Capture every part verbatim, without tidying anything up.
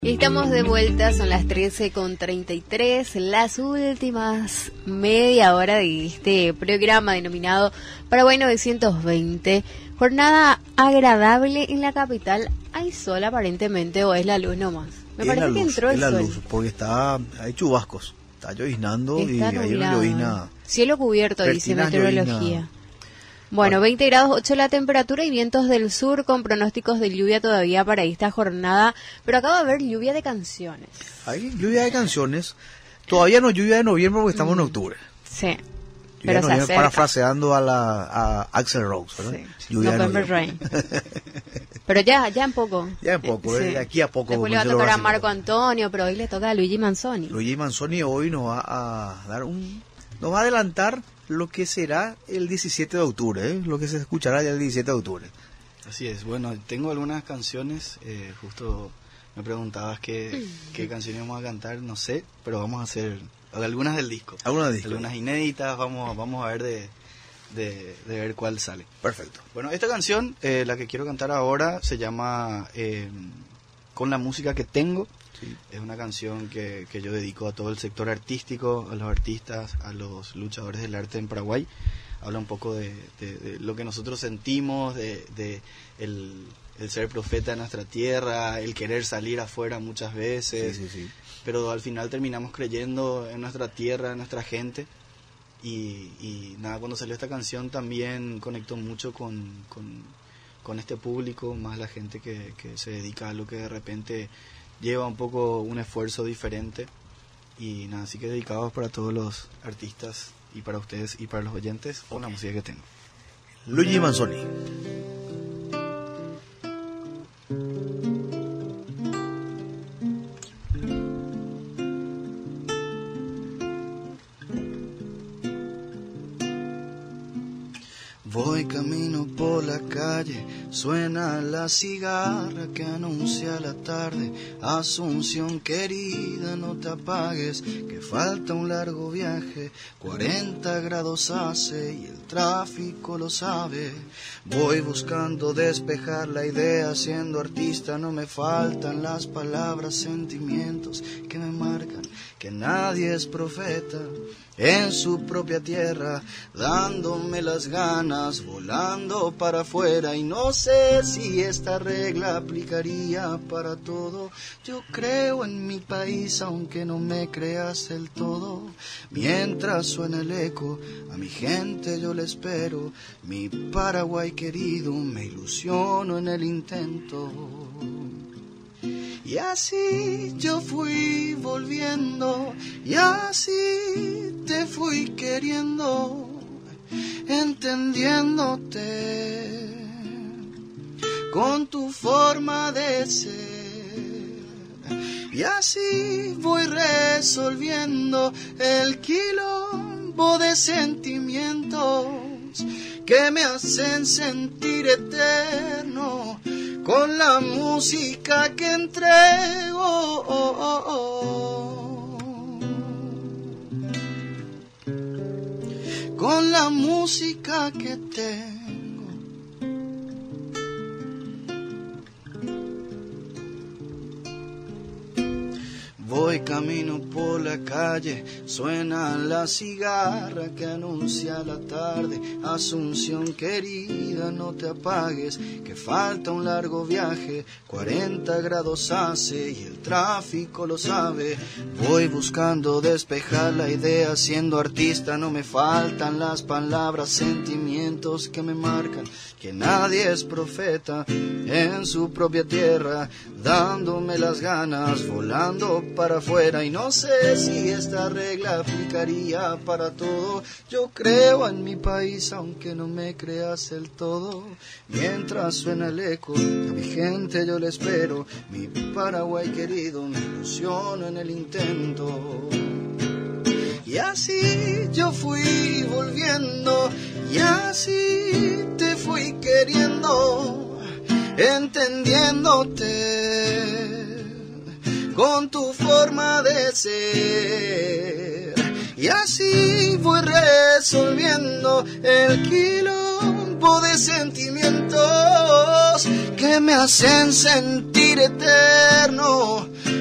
Estamos de vuelta, son las trece con treinta y tres, las últimas media hora de este programa denominado Paraguay novecientos veinte. Jornada agradable en la capital. ¿Hay sol aparentemente o es la luz nomás? Me es parece luz, que entró el es la sol. luz, porque está, hay chubascos, está lloviznando y Está ayer no nublado. llovizna. Cielo cubierto, dice Pertinas meteorología. llovizna. Bueno, veinte grados ocho la temperatura y vientos del sur con pronósticos de lluvia todavía para esta jornada, pero acaba de haber lluvia de canciones. Hay lluvia de canciones, todavía no lluvia de noviembre porque estamos Mm. en octubre. Sí, Lluvia pero de se noviembre, acerca. parafraseando a, la, a Axl Rose, ¿verdad? Sí. Lluvia de November noviembre. Rain. Pero ya, ya en poco. Ya en poco, Sí. eh, de aquí a poco. Después le va a como tocar a dicen los Marco brasileños. Antonio, pero hoy le toca a Luigi Manzoni. Luigi Manzoni hoy nos va a dar un, nos va a adelantar lo que será el diecisiete de octubre, ¿eh? Lo que se escuchará ya el diecisiete de octubre. Así es, bueno, tengo algunas canciones, eh, justo me preguntabas qué, qué canciones vamos a cantar, no sé, pero vamos a hacer algunas del disco. Algunas discos. Algunas inéditas, vamos, vamos a ver de, de, de ver cuál sale. Perfecto. Bueno, esta canción, eh, la que quiero cantar ahora, se llama eh, Con la música que tengo. Sí. Es una canción que, que yo dedico a todo el sector artístico, a los artistas, a los luchadores del arte en Paraguay. Habla un poco de, de, de lo que nosotros sentimos, de, de el, el ser profeta de nuestra tierra, el querer salir afuera muchas veces, Sí, sí, sí. pero al final terminamos creyendo en nuestra tierra, en nuestra gente. Y, y nada, cuando salió esta canción también conectó mucho con, con, con este público, más la gente que, que se dedica a lo que de repente lleva un poco un esfuerzo diferente. Y nada, así que dedicados para todos los artistas y para ustedes y para los oyentes con la música que tengo. Luigi Manzoni. Voy camino por la calle, suena la cigarra que anuncia la tarde. Asunción querida, no te apagues, que falta un largo viaje. cuarenta grados hace y el tráfico lo sabe. Voy buscando despejar la idea, siendo artista no me faltan las palabras, sentimientos que me marcan, que nadie es profeta en su propia tierra, dándome las ganas, volando para afuera. Y no sé si esta regla aplicaría para todo. Yo creo en mi país, aunque no me creas del todo. Mientras suena el eco, a mi gente yo le espero. Mi Paraguay querido, me ilusiono en el intento. Y así yo fui volviendo, y así te fui queriendo, entendiéndote con tu forma de ser. Y así voy resolviendo el quilombo de sentimientos que me hacen sentir eterno con la música que entrego. Oh, oh, oh. Con la música que tengo. Voy camino por la calle, suena la cigarra que anuncia la tarde. Asunción querida, no te apagues, que falta un largo viaje. cuarenta grados hace y el tráfico lo sabe. Voy buscando despejar la idea, siendo artista no me faltan las palabras, sentimientos que me marcan, que nadie es profeta en su propia tierra, dándome las ganas, volando para afuera. Y no sé si esta regla aplicaría para todo. Yo creo en mi país, aunque no me creas del todo. Mientras suena el eco, a mi gente yo le espero. Mi Paraguay querido, me ilusiono en el intento. Y así yo fui volviendo, y así te fui queriendo, entendiéndote con tu forma de ser. Y así voy resolviendo el quilombo de sentimientos que me hacen sentir eterno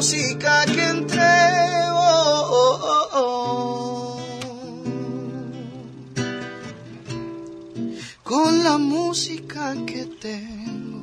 música que entrego, oh, oh, oh. Con la música que tengo.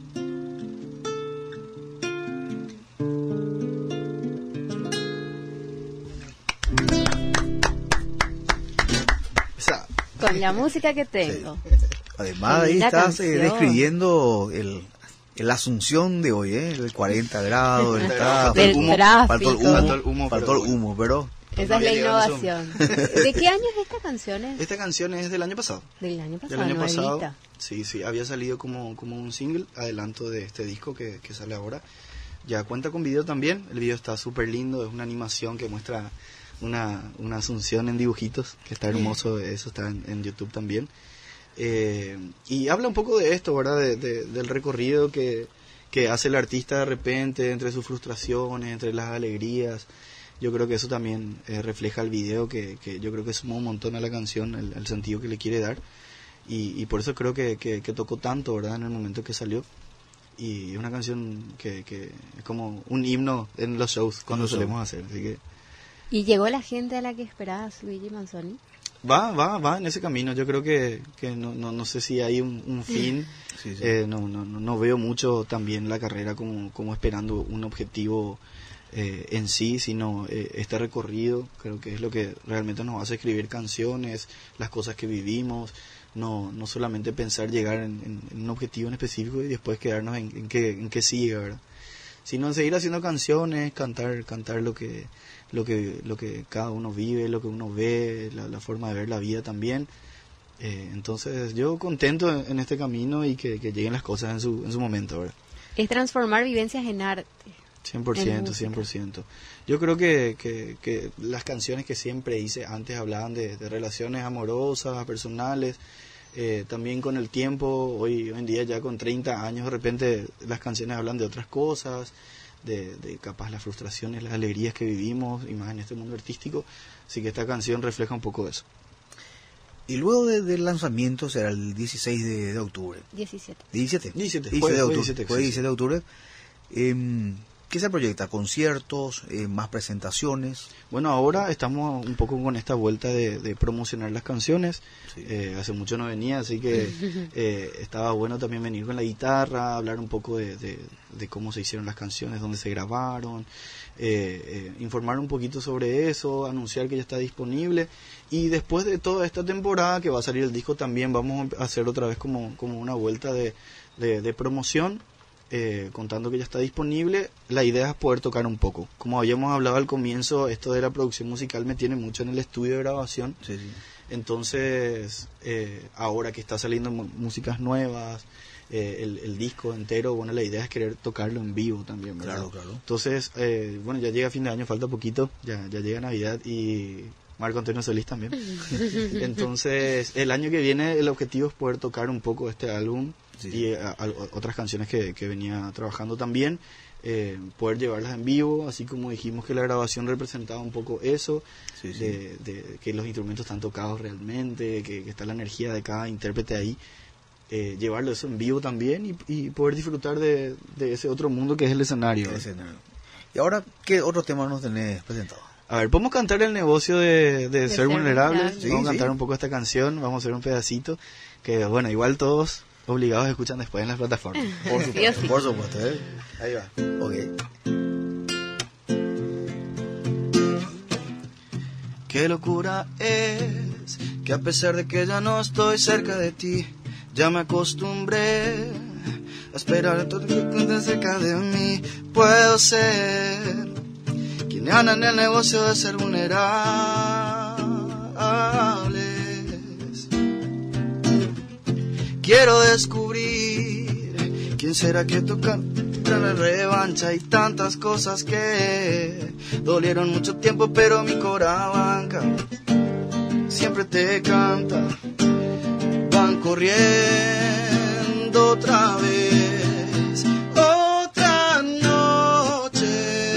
Esa. Con la música que tengo. Sí. Además, ahí Linda estás eh, canción. describiendo el, la Asunción de hoy, ¿eh? El cuarenta grados, el tráfico. Del humo, tráfico. Faltó el humo, Faltó el humo, faltó pero el humo, pero... Esa es la innovación. ¿De qué año es esta canción? ¿Es Esta canción es del año pasado. del año pasado? Del año pasado. nuevita. Sí, sí, había salido como, como un single, adelanto de este disco que, que sale ahora. Ya cuenta con video también, el video está súper lindo, es una animación que muestra una, una Asunción en dibujitos, que está hermoso, eso está en, en YouTube también. Eh, y habla un poco de esto, ¿verdad? De, de, del recorrido que, que hace el artista de repente, entre sus frustraciones, entre las alegrías. Yo creo que eso también eh, refleja el video, que, que yo creo que suma un montón a la canción, el, el sentido que le quiere dar. Y, y por eso creo que, que, que tocó tanto, ¿verdad? En el momento que salió. Y es una canción que, que es como un himno en los shows cuando los solemos shows. hacer. Así que ¿Y llegó la gente a la que esperabas, Luigi Manzoni? va, va, va en ese camino. Yo creo que, que no, no, no sé si hay un, un fin. Sí, sí. Eh, no, no, no, no veo mucho también la carrera como, como esperando un objetivo eh, en sí, sino eh, este recorrido. Creo que es lo que realmente nos hace escribir canciones, las cosas que vivimos. No, no solamente pensar llegar en, en, en un objetivo en específico y después quedarnos en, en qué en qué sigue, ¿verdad? Sino en seguir haciendo canciones, cantar cantar lo que lo que lo que cada uno vive, lo que uno ve, la, la forma de ver la vida también. Eh, entonces yo contento en, en este camino y que, que lleguen las cosas en su en su momento, ¿verdad? Es transformar vivencias en arte. cien por En ciento, música. cien por ciento. Yo creo que, que, que las canciones que siempre hice antes hablaban de, de relaciones amorosas, personales, eh, también con el tiempo, hoy, hoy en día ya con treinta años de repente las canciones hablan de otras cosas, de, de capaz las frustraciones, las alegrías que vivimos, y más en este mundo artístico, así que esta canción refleja un poco eso. Y luego de- del lanzamiento será el dieciséis de, de octubre. diecisiete. ¿diecisiete? diecisiete, diecisiete fue- de fue octubre. diecisiete, Fue sí, diecisiete de octubre. Em, ¿Qué se proyecta? ¿Conciertos? Eh, ¿Más presentaciones? Bueno, ahora estamos un poco con esta vuelta de, de promocionar las canciones. Sí. Eh, hace mucho no venía, así que eh, estaba bueno también venir con la guitarra, hablar un poco de, de, de cómo se hicieron las canciones, dónde se grabaron, eh, eh, informar un poquito sobre eso, anunciar que ya está disponible. Y después de toda esta temporada que va a salir el disco, también vamos a hacer otra vez como, como una vuelta de, de, de promoción. Eh, contando que ya está disponible. La idea es poder tocar un poco. Como habíamos hablado al comienzo, esto de la producción musical me tiene mucho en el estudio de grabación. Sí, sí. Entonces, eh, ahora que está saliendo mu- músicas nuevas, eh, el, el disco entero, bueno, la idea es querer tocarlo en vivo también, ¿verdad? Claro, claro. Entonces, eh, bueno, ya llega fin de año, falta poquito, ya, ya llega Navidad y Marco Antonio Solís también. Entonces, el año que viene el objetivo es poder tocar un poco este álbum. Sí. Y eh, a- a- otras canciones que, que venía trabajando también, eh, poder llevarlas en vivo, así como dijimos que la grabación representaba un poco eso, Sí, sí. De, de que los instrumentos están tocados realmente, que, que está la energía de cada intérprete ahí, eh, llevarlo eso en vivo también y, y poder disfrutar de, de ese otro mundo que es el escenario. Ese, ¿no? Y ahora, ¿qué otro tema nos tenés presentado? A ver, podemos cantar el negocio de, de, De ser ser vulnerables. vulnerable. Sí, Vamos a cantar sí. un poco esta canción, vamos a hacer un pedacito que, bueno, igual todos obligados escuchan después en las plataformas. Por Sí o supuesto, sí. por supuesto, ¿eh? Ahí va. Ok. Qué locura es que a pesar de que ya no estoy cerca de ti, ya me acostumbré a esperar todo que estés cerca de mí. Puedo ser quien anda en el negocio de ser vulnerables. Quiero descubrir quién será que toca la revancha y tantas cosas que dolieron mucho tiempo, pero mi cora banca siempre te canta. Van corriendo otra vez, otra noche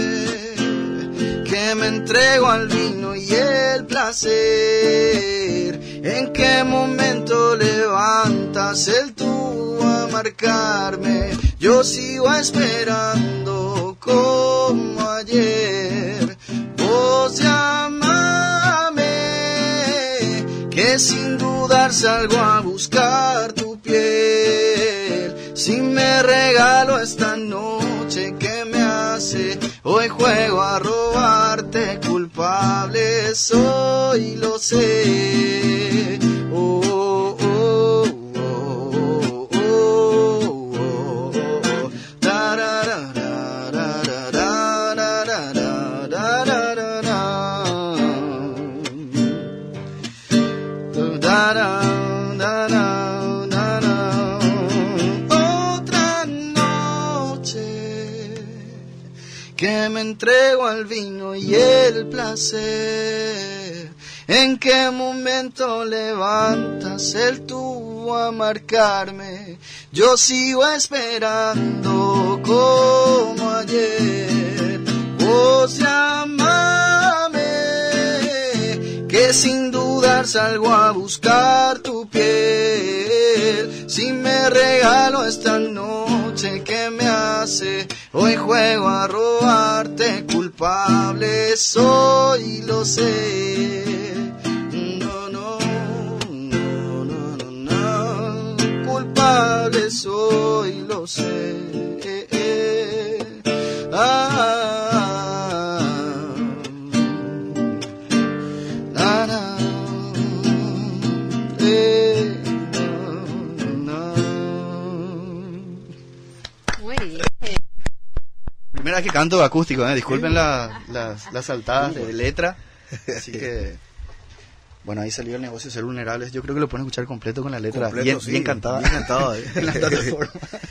que me entrego al vino y el placer. ¿En qué momento levantas el tubo a marcarme? Yo sigo esperando como ayer. dudar salgo a buscar tu piel. Si me regalo esta noche, ¿qué me hace? Hoy juego a robarte, culpable soy, lo sé. Oh, oh, oh, oh, oh, oh, oh, oh. Otra noche que me entrego al vino y el placer. ¿En qué momento levantas el tubo a marcarme? Yo sigo esperando como ayer. Vos llámame, que sin dudar salgo a buscar tu piel. Si me regalo esta noche, ¿qué me hace? Hoy juego a robarte, culpable soy, lo sé. No, no, no, no, no, no. Culpable soy, lo sé. Eh, eh. Ah, na, na, eh, na, na. Muy bien. Primera vez que canto acústico, ¿eh? Disculpen la, las, las saltadas de letra. Así que, bueno, ahí salió el negocio de ser vulnerables. Yo creo que lo pueden escuchar completo con la letra Completo, bien, sí, bien cantada. bien cantada, ¿eh? En la plataforma.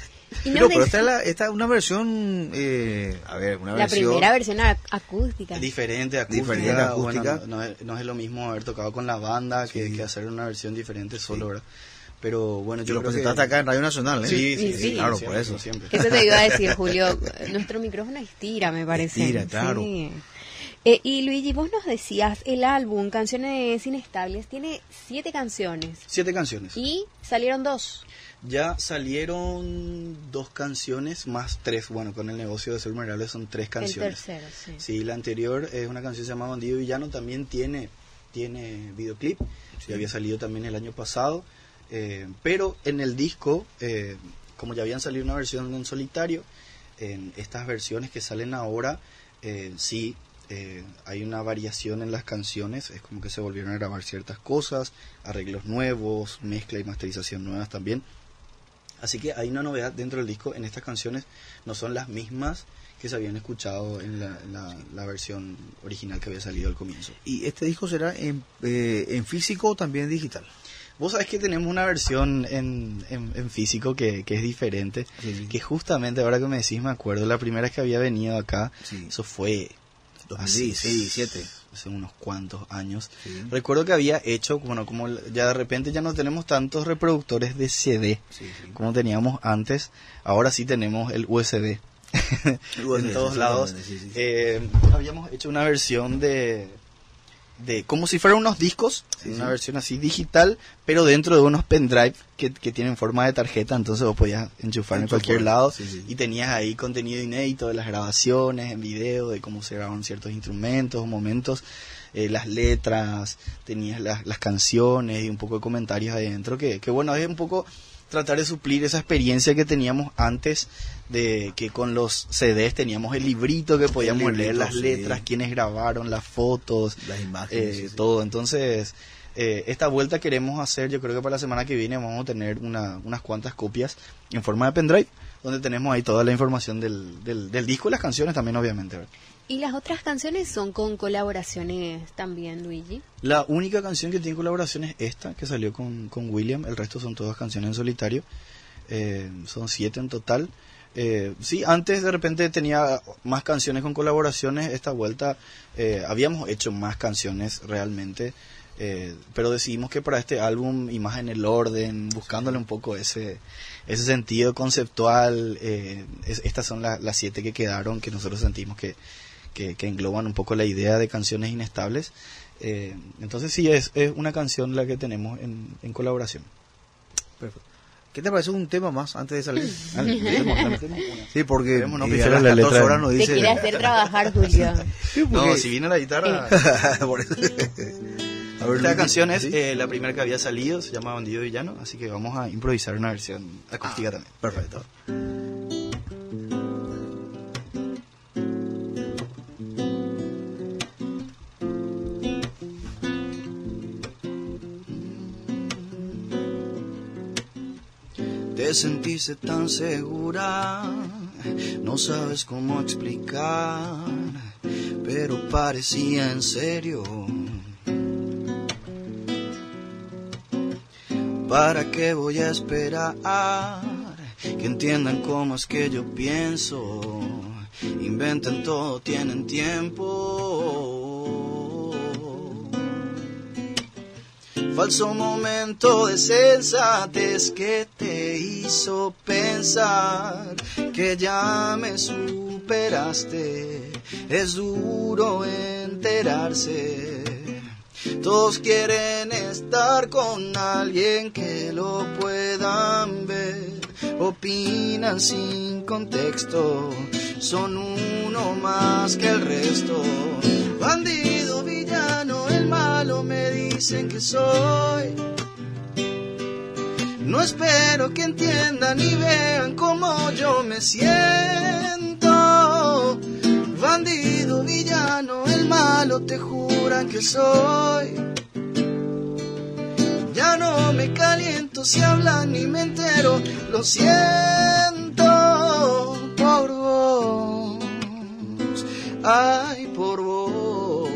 Y Pero, nos pero dec- esta es, la, esta es una versión, eh, a ver, una la versión... primera versión ac- acústica. Diferente, acústica. Diferente, acústica. Bueno, no, no es, no es lo mismo haber tocado con la banda que, Sí. que hacer una versión diferente solo, ¿verdad? Pero bueno, Y yo lo creo que... presentaste acá en Radio Nacional, ¿eh? Sí, sí, Sí, sí, sí. Claro, siempre, por eso. siempre. Eso te iba a decir, Julio. Nuestro micrófono estira, me parece. Estira, claro. Sí. Eh, y Luigi, vos nos decías, el álbum Canciones Inestables tiene siete canciones Siete canciones. y salieron dos. Ya salieron dos canciones más tres. Bueno, con el negocio de ser vulnerable son tres canciones. El tercero, sí. Sí, la anterior es una canción que se llama Bandido Villano, también tiene, tiene videoclip, Sí. ya había salido también el año pasado, eh, pero en el disco, eh, como ya habían salido una versión en solitario, en estas versiones que salen ahora, eh, sí, eh, hay una variación en las canciones, es como que se volvieron a grabar ciertas cosas, arreglos nuevos, mezcla y masterización nuevas también. Así que hay una novedad dentro del disco. En estas canciones no son las mismas que se habían escuchado en la, en la, la versión original que había salido al comienzo. ¿Y este disco será en, eh, en físico o también digital? Vos sabés que tenemos una versión en, en, en físico que, que es diferente, Sí. que justamente ahora que me decís me acuerdo, la primera vez que había venido acá, Sí. eso fue dos mil dieciséis, diecisiete. hace unos cuantos años. Sí. Recuerdo que había hecho, bueno, como ya de repente ya no tenemos tantos reproductores de C D Sí, sí. como teníamos antes, ahora sí tenemos el U S B. El U S B, En todos sí, lados. sí, sí, sí. Eh, habíamos hecho una versión de, de como si fueran unos discos, Sí, una sí. versión así digital, pero dentro de unos pendrive que, que tienen forma de tarjeta, entonces vos podías enchufar en Enchufar, cualquier lado sí, sí. y tenías ahí contenido inédito de las grabaciones en video, de cómo se grababan ciertos instrumentos o momentos, eh, las letras, tenías las, las canciones y un poco de comentarios ahí adentro, que, que bueno, es un poco tratar de suplir esa experiencia que teníamos antes, de que con los C Ds teníamos el librito que podíamos librito, leer las sí. letras, quiénes grabaron, las fotos, Las imágenes, eh, sí, sí. todo. Entonces, eh, esta vuelta queremos hacer, yo creo que para la semana que viene vamos a tener una, unas cuantas copias en forma de pendrive, donde tenemos ahí toda la información del, del, del disco y las canciones también, obviamente, ¿verdad? Y las otras canciones son con colaboraciones también, Luigi. La única canción que tiene colaboración es esta, que salió con, con William. El resto son todas canciones en solitario. Eh, son siete en total. Eh, sí, antes de repente tenía más canciones con colaboraciones. Esta vuelta eh, habíamos hecho más canciones realmente. Eh, pero decidimos que para este álbum, y más en el orden, buscándole un poco ese, ese sentido conceptual, eh, es, estas son la- las siete que quedaron, que nosotros sentimos que, que, que engloban un poco la idea de Canciones Inestables. Eh, entonces sí, es, es una canción la que tenemos en, en colaboración. Perfecto. ¿Qué te parece un tema más antes de salir? Ah, tenemos- tenemos una. Sí, porque Queremos no eh, pisar a las la catorce letra. horas nos Te dice... quiere hacer trabajar, Julio. Sí, porque- No, si viene la guitarra... Por eso. A A ver, Esta Luis, canción es ¿sí? eh, la primera que había salido, se llama Bandido Villano, así que vamos a improvisar una versión acústica Ah, también. Perfecto. Te sentiste tan segura, no sabes cómo explicar, pero parecía en serio. ¿Para qué voy a esperar que entiendan cómo es que yo pienso? Inventan todo, tienen tiempo. Falso momento de sensatez que te hizo pensar que ya me superaste. Es duro enterarse. Todos quieren estar con alguien que lo puedan ver. Opinan sin contexto, son uno más que el resto. Bandido, villano, el malo me dicen que soy. No espero que entiendan y vean cómo yo me siento. Bandido, villano, el malo te juran que soy. Ya no me caliento si hablan ni me entero. Lo siento por vos. Ay, por vos.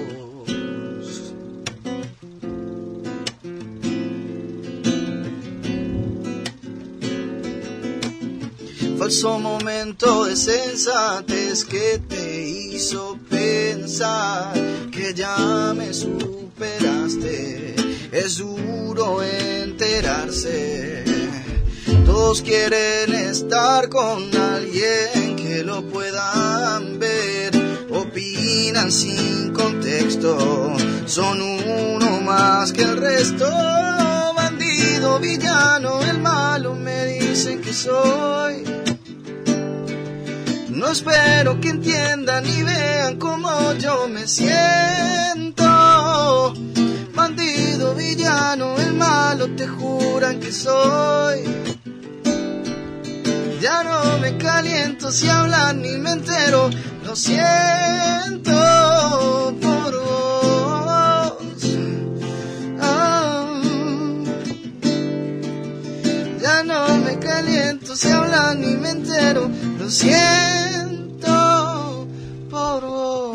Falso momento de sensatez que te hizo pensar que ya me superaste. Es duro enterarse. Todos quieren estar con alguien que lo puedan ver. Opinan sin contexto, son uno más que el resto. Bandido, villano, el malo me dicen que soy. No espero que entiendan y vean cómo yo me siento. Bandido, villano, el malo te juran que soy. Ya no me caliento si hablan ni me entero. Lo siento por vos. Oh. Ya no me caliento si hablan ni me entero. Lo siento por vos.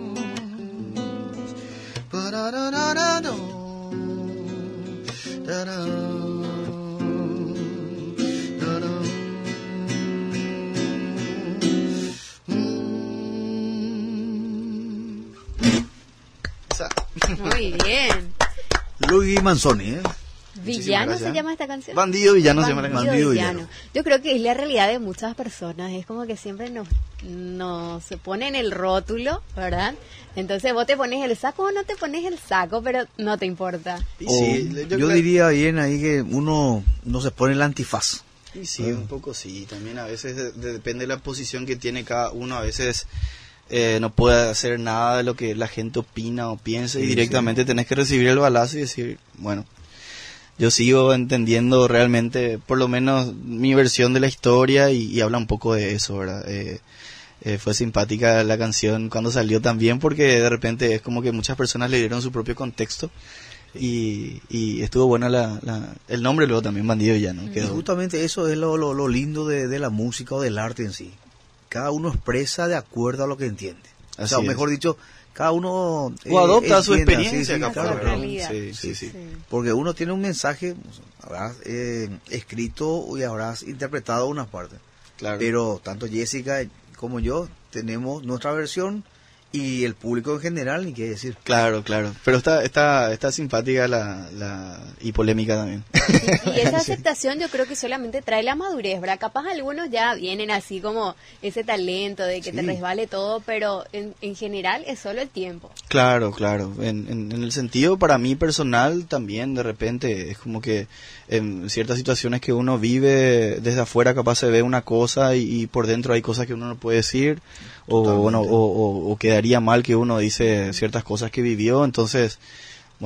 Parararararo. Tarán. Tarán. Mm. Esa. Muy bien. Luis Manzoni, ¿eh? ¿Villano gracias. se llama esta canción? Bandido Villano se llama la Bandido canción. Bandido Villano. Villano. Yo creo que es la realidad de muchas personas. Es como que siempre nos, nos se ponen el rótulo, ¿verdad? Entonces vos te pones el saco o no te pones el saco, pero no te importa. Y O sí, yo yo creo- diría bien ahí que uno no se pone el antifaz. Y sí, un poco sí. También a veces de- de- depende de la posición que tiene cada uno. A veces eh, no puede hacer nada de lo que la gente opina o piensa y Sí, directamente tenés que recibir el balazo y decir, bueno, yo sigo entendiendo realmente por lo menos mi versión de la historia y, y habla un poco de eso, ¿verdad? Eh, eh, fue simpática la canción cuando salió también porque de repente es como que muchas personas le dieron su propio contexto. Y, y estuvo buena la, la, el nombre luego también, Bandido Villano. Y Quedó. justamente eso es lo, lo, lo lindo de, de la música o del arte en sí. Cada uno expresa de acuerdo a lo que entiende. O sea, Así o mejor es. dicho, cada uno... O adopta su entienda, experiencia, sí, sí, capaz, claro, su ¿verdad? realidad. Sí, sí, sí. Sí. porque uno tiene un mensaje, habrás eh, escrito y habrás interpretado una parte. Claro. Pero tanto Jessica como yo tenemos nuestra versión y el público en general, ni qué decir. Claro, claro. Pero está, está, está simpática la, la y polémica también. Y esa aceptación yo creo que solamente trae la madurez, ¿verdad? Capaz algunos ya vienen así como ese talento de que te Sí. resbale todo, pero en, en general es solo el tiempo. Claro, claro. En, en, en el sentido para mí personal también de repente es como que en ciertas situaciones que uno vive desde afuera capaz se ve una cosa y, y por dentro hay cosas que uno no puede decir o, Totalmente. bueno, o, o, o quedaría mal que uno dice ciertas cosas que vivió. Entonces, bueno,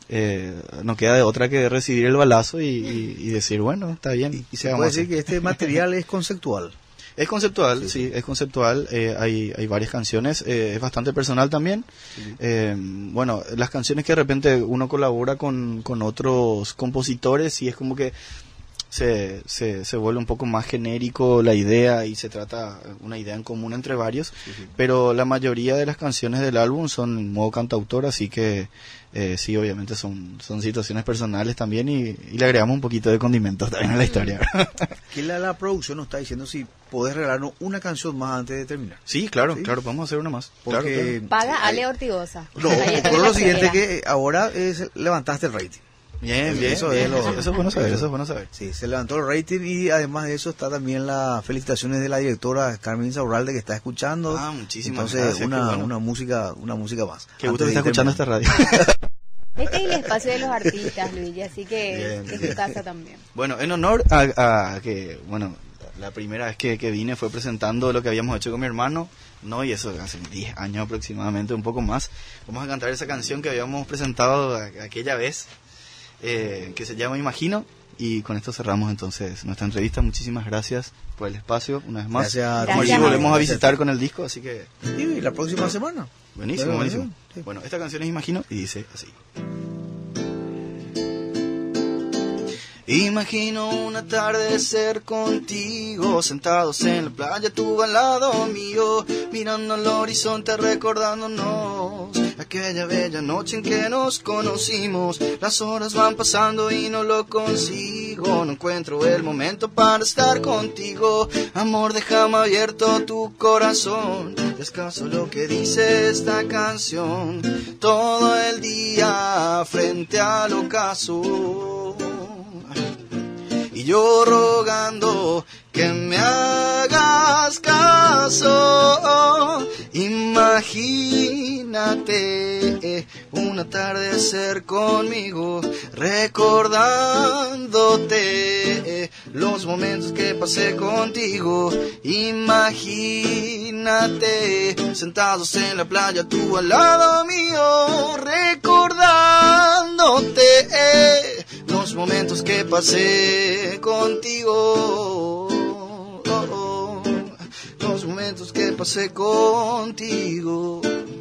eh, no queda de otra que recibir el balazo y, y, y decir, bueno, está bien. Y, y se puede decir que este material es conceptual. Es conceptual, sí, sí es conceptual. Eh, hay, hay varias canciones, eh, es bastante personal también. Sí. Eh, bueno, las canciones que de repente uno colabora con, con otros compositores y es como que se, se, se vuelve un poco más genérico la idea y se trata una idea en común entre varios, sí, sí. Pero la mayoría de las canciones del álbum son en modo cantautor, así que eh, sí, obviamente son, son situaciones personales también y, y le agregamos un poquito de condimentos también a la historia. Que la, la producción nos está diciendo si podés regalarnos una canción más antes de terminar. Sí, claro, ¿Sí? claro, podemos hacer una más. Porque claro, claro. Paga Ale Ortigosa. No, por lo siguiente que ahora es, levantaste el rating. Bien, bien, eso, bien, es lo, eso, eso es bueno saber, eso es bueno saber. Sí, se levantó el rating y además de eso está también las felicitaciones de la directora Carmen Saurralde que está escuchando. Ah, muchísimas Entonces, gracias. una, Bueno. una música, una música más. Qué gusto que está escuchando esta radio. Este es el espacio de los artistas, Luigi, así que Bien, es bien. tu casa también. Bueno, en honor a, a que, bueno, la primera vez que, que vine fue presentando lo que habíamos hecho con mi hermano, no, y eso hace diez años aproximadamente, un poco más. Vamos a cantar esa canción que habíamos presentado a, a aquella vez. Eh, que se llama Imagino, y con esto cerramos entonces nuestra entrevista. Muchísimas gracias por el espacio una vez más. Gracias. Como allí volvemos a visitar con el disco, así que y la próxima semana. buenísimo, Bueno, buenísimo. sí. Bueno, esta canción es Imagino y dice así. Imagino un atardecer contigo, sentados en la playa, tú al lado mío, mirando al horizonte, recordándonos aquella bella noche en que nos conocimos. Las horas van pasando y no lo consigo, no encuentro el momento para estar contigo. Amor, déjame abierto tu corazón, descanso lo que dice esta canción. Todo el día frente al ocaso, y yo rogando que me hagas caso. Imagínate un atardecer conmigo, recordándote los momentos que pasé contigo. Imagínate sentados en la playa, tú al lado mío, recordándote los momentos que pasé contigo. Oh, oh, los momentos que pasé contigo.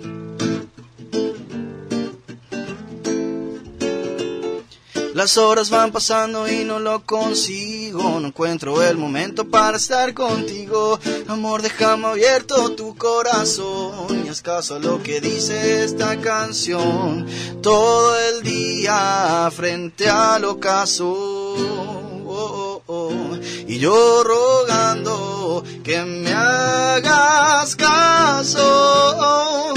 Las horas van pasando y no lo consigo, no encuentro el momento para estar contigo. Amor, déjame abierto tu corazón y haz caso a lo que dice esta canción. Todo el día frente al ocaso, oh, oh, oh, y yo rogando que me hagas caso.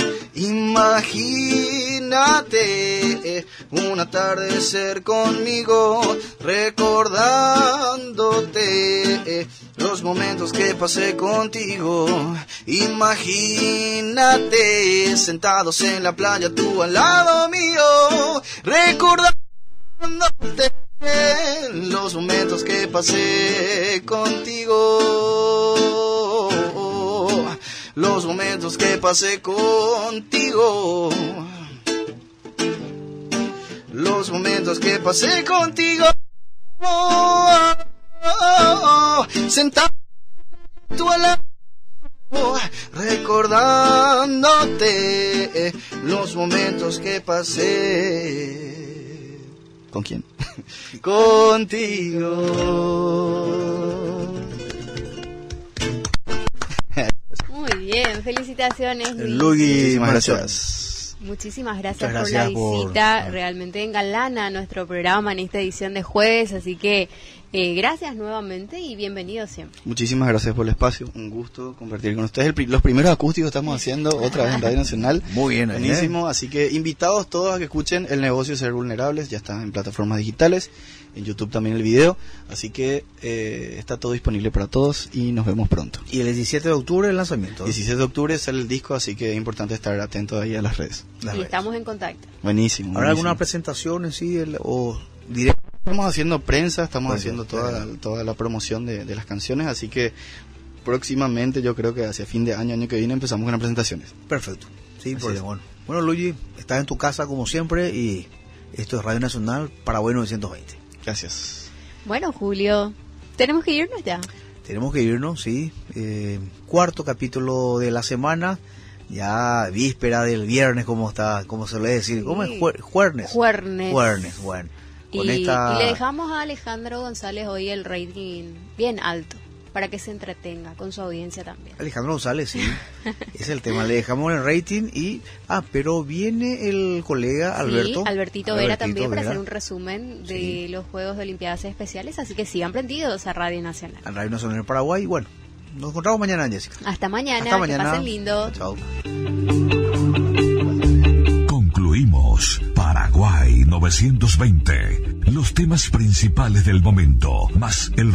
Imagínate un atardecer conmigo, recordándote los momentos que pasé contigo. Imagínate sentados en la playa, tú al lado mío, recordándote los momentos que pasé contigo. Los momentos que pasé contigo. Los momentos que pasé contigo. Oh, oh, oh, sentado tú al lado, recordándote los momentos que pasé. ¿Con quién? Contigo. Muy bien, felicitaciones, Luis. Luigi, Muchísimas gracias. gracias. Muchísimas gracias, Muchas por la gracias por- visita, ah. realmente engalana nuestro programa en esta edición de jueves, así que eh, gracias nuevamente y bienvenido siempre. Muchísimas gracias por el espacio, un gusto compartir con ustedes. El pri- los primeros acústicos estamos haciendo otra vez en Radio Nacional. Muy bien, ahí, Buenísimo, así que invitados todos a que escuchen El Negocio de Ser Vulnerables, ya está en plataformas digitales, en YouTube también el video, así que eh, está todo disponible para todos y nos vemos pronto. Y el diecisiete de octubre el lanzamiento. diecisiete de octubre sale el disco, así que es importante estar atento ahí a las redes. Las Y redes. estamos en contacto. Buenísimo. ¿Habrá buenísimo. alguna presentación en sí el- o directo? Estamos haciendo prensa, estamos Prensa, haciendo toda la, claro. toda la promoción de, de las canciones, así que próximamente, yo creo que hacia fin de año, año que viene, empezamos con las presentaciones. Perfecto, sin Así problema. es. Bueno, bueno, Luigi, estás en tu casa como siempre y Esto es Radio Nacional Paraguay novecientos veinte. Gracias. Bueno, Julio, tenemos que irnos ya. Tenemos que irnos, sí. Eh, cuarto capítulo de la semana, ya víspera del viernes, como está, como se le decir, ¿cómo Sí. es? Juer- Juernes. Juernes. Juernes, bueno. Con Y, esta... y le dejamos a Alejandro González hoy el rating bien alto, para que se entretenga con su audiencia también. Alejandro González, sí, es el tema. Le dejamos el rating y... Ah, pero viene el colega Alberto. Sí, Albertito Vera Albertito también para Vera, hacer un resumen de Sí. los Juegos de Olimpiadas Especiales, así que sigan prendidos a Radio Nacional. en Radio Nacional en Paraguay. Bueno, nos encontramos mañana, Jessica. Hasta mañana, Hasta que mañana. pasen lindo. Chao. Concluimos Paraguay novecientos veinte. Los temas principales del momento, más el